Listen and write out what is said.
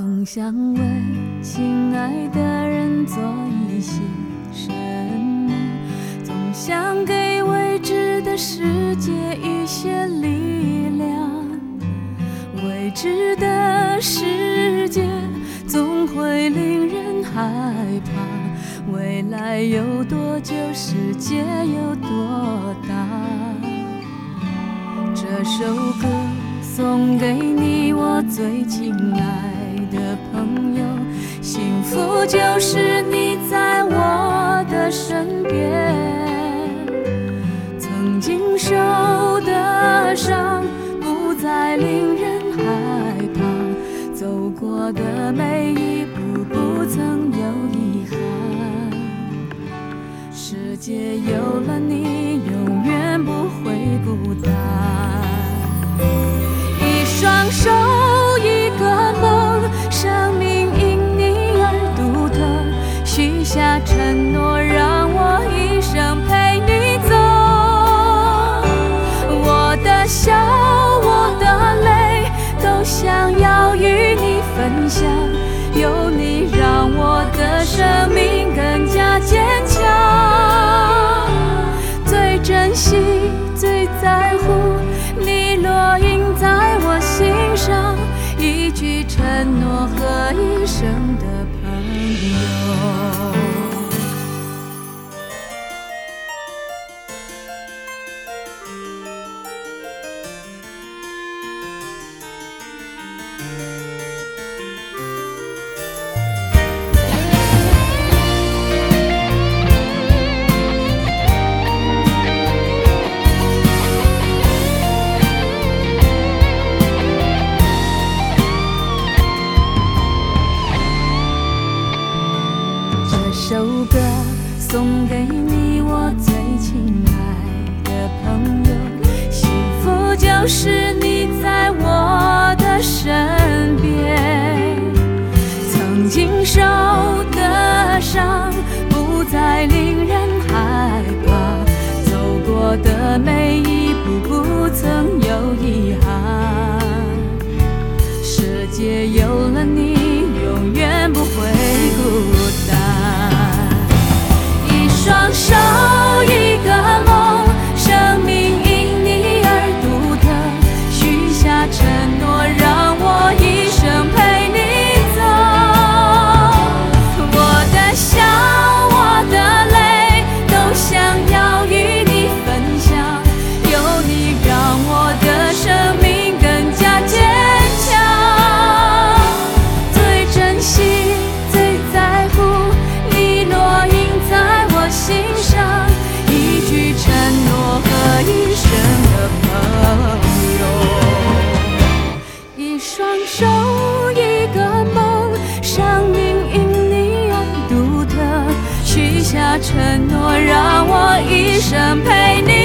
总想为心爱的人做一些什么，总想给未知的世界一些力量。未知的世界总会令人害怕，未来有多久，世界有多大。这首歌送给你，我最亲爱的朋友，幸福就是你在我的身边。曾经受的伤不再令人害怕，走过的每一步不曾有遗憾。世界有了你，永远不会孤单。一双手一个梦，生命因你而独特，许下承诺让我一生陪你走。我的笑我的泪都想要与你分享，有你让我的生命更加坚强。最珍惜最在乎你落印在我心上，一句承诺和一生的朋友。这首歌送给你，我最亲爱的朋友，幸福就是你在我的身边。曾经受的伤不再令人害怕，走过的每一步不曾有遗憾。世界有了你，永远不会孤单。双手一个梦，生命因你而独特，许下承诺让我一生陪你走。我的笑我的泪都想要与你分享，有你让我的生命更加坚强。最珍惜最在乎你落印在心上，一句承诺和一生的朋友。一双手一个梦，生命因你而独特，许下承诺让我一生陪你